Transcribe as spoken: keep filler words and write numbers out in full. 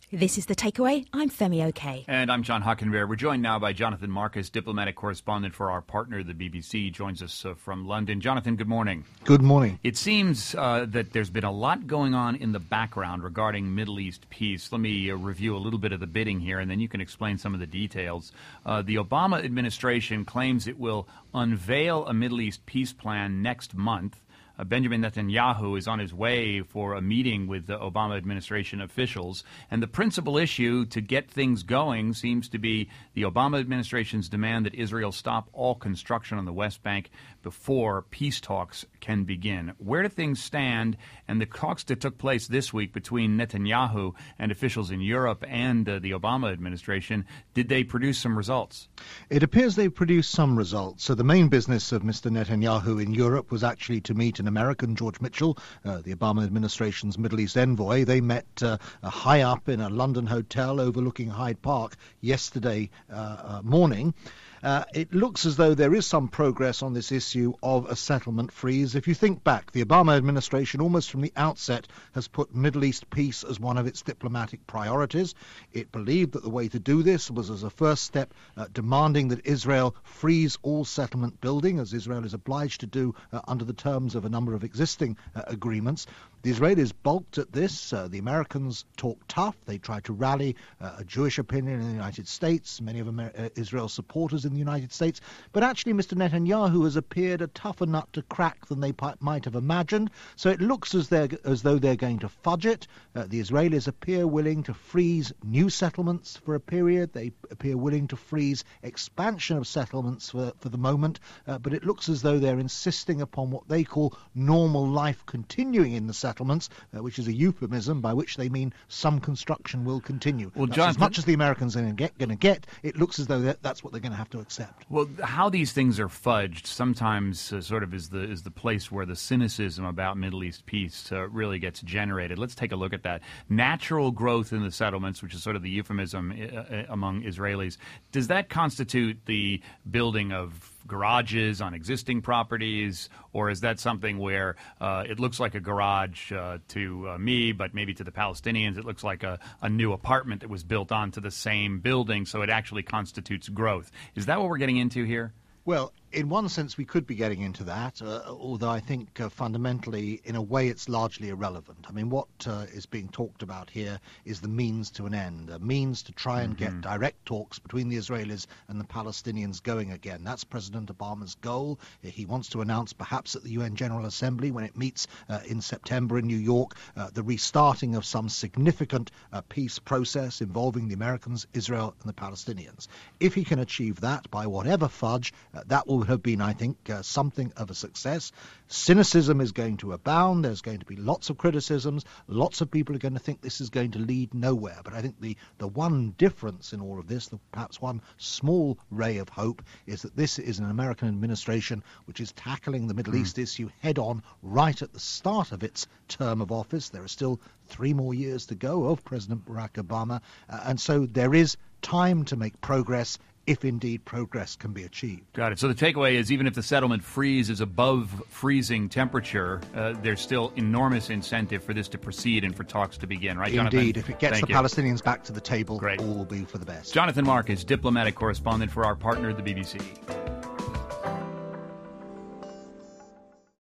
This is The Takeaway. I'm Femi Oke. And I'm John Hockenberry. We're joined now by Jonathan Marcus, diplomatic correspondent for our partner, the B B C. He joins us uh, from London. Jonathan, good morning. Good morning. It seems uh, that there's been a lot going on in the background regarding Middle East peace. Let me uh, review a little bit of the bidding here, and then you can explain some of the details. Uh, the Obama administration claims it will unveil a Middle East peace plan next month. Uh, Benjamin Netanyahu is on his way for a meeting with the Obama administration officials. And the principal issue to get things going seems to be the Obama administration's demand that Israel stop all construction on the West Bank before peace talks can begin. Where do things stand? And the talks that took place this week between Netanyahu and officials in Europe and uh, the Obama administration, did they produce some results? It appears they produced some results. So the main business of Mister Netanyahu in Europe was actually to meet an American, George Mitchell, uh, the Obama administration's Middle East envoy. They met uh, high up in a London hotel overlooking Hyde Park yesterday uh, uh, morning. Uh, it looks as though there is some progress on this issue of a settlement freeze. If you think back, the Obama administration almost from the outset has put Middle East peace as one of its diplomatic priorities. It believed that the way to do this was as a first step uh, demanding that Israel freeze all settlement building, as Israel is obliged to do uh, under the terms of a number of existing uh, agreements. The Israelis balked at this. Uh, the Americans talked tough. They tried to rally uh, a Jewish opinion in the United States, many of Amer- uh, Israel's supporters in the United States. But actually, Mister Netanyahu has appeared a tougher nut to crack than they p- might have imagined. So it looks as, they're, as though they're going to fudge it. Uh, the Israelis appear willing to freeze new settlements for a period. They appear willing to freeze expansion of settlements for, for the moment. Uh, but it looks as though they're insisting upon what they call normal life continuing in the settlements, uh, which is a euphemism by which they mean some construction will continue. Well, That's Jonathan, as much as the Americans are going to get, it looks as though that, that's what they're going to have to accept. Well, how these things are fudged sometimes uh, sort of is the is the place where the cynicism about Middle East peace uh, really gets generated. Let's take a look at that. Natural growth in the settlements, which is sort of the euphemism uh, among Israelis, does that constitute the building of garages on existing properties, or is that something where uh, it looks like a garage uh, to uh, me, but maybe to the Palestinians it looks like a, a new apartment that was built onto the same building, so it actually constitutes growth? Is that what we're getting into here? Well, in one sense, we could be getting into that, uh, although I think uh, fundamentally, in a way, it's largely irrelevant. I mean, what uh, is being talked about here is the means to an end, a means to try and mm-hmm. get direct talks between the Israelis and the Palestinians going again. That's President Obama's goal. He wants to announce, perhaps at the U N General Assembly, when it meets uh, in September in New York, uh, the restarting of some significant uh, peace process involving the Americans, Israel, and the Palestinians. If he can achieve that by whatever fudge, uh, that will have been, I think, uh, something of a success. Cynicism is going to abound. There's going to be lots of criticisms. Lots of people are going to think this is going to lead nowhere. But I think the, the one difference in all of this, the, perhaps one small ray of hope, is that this is an American administration which is tackling the Middle mm. East issue head-on right at the start of its term of office. There are still three more years to go of President Barack Obama. Uh, and so there is time to make progress, if indeed progress can be achieved. Got it. So the takeaway is, even if the settlement freeze is above freezing temperature, uh, there's still enormous incentive for this to proceed and for talks to begin, right, Jonathan? Indeed. If it gets Thank the you. Palestinians back to the table, Great. all will be for the best. Jonathan Marcus, diplomatic correspondent for our partner, the B B C.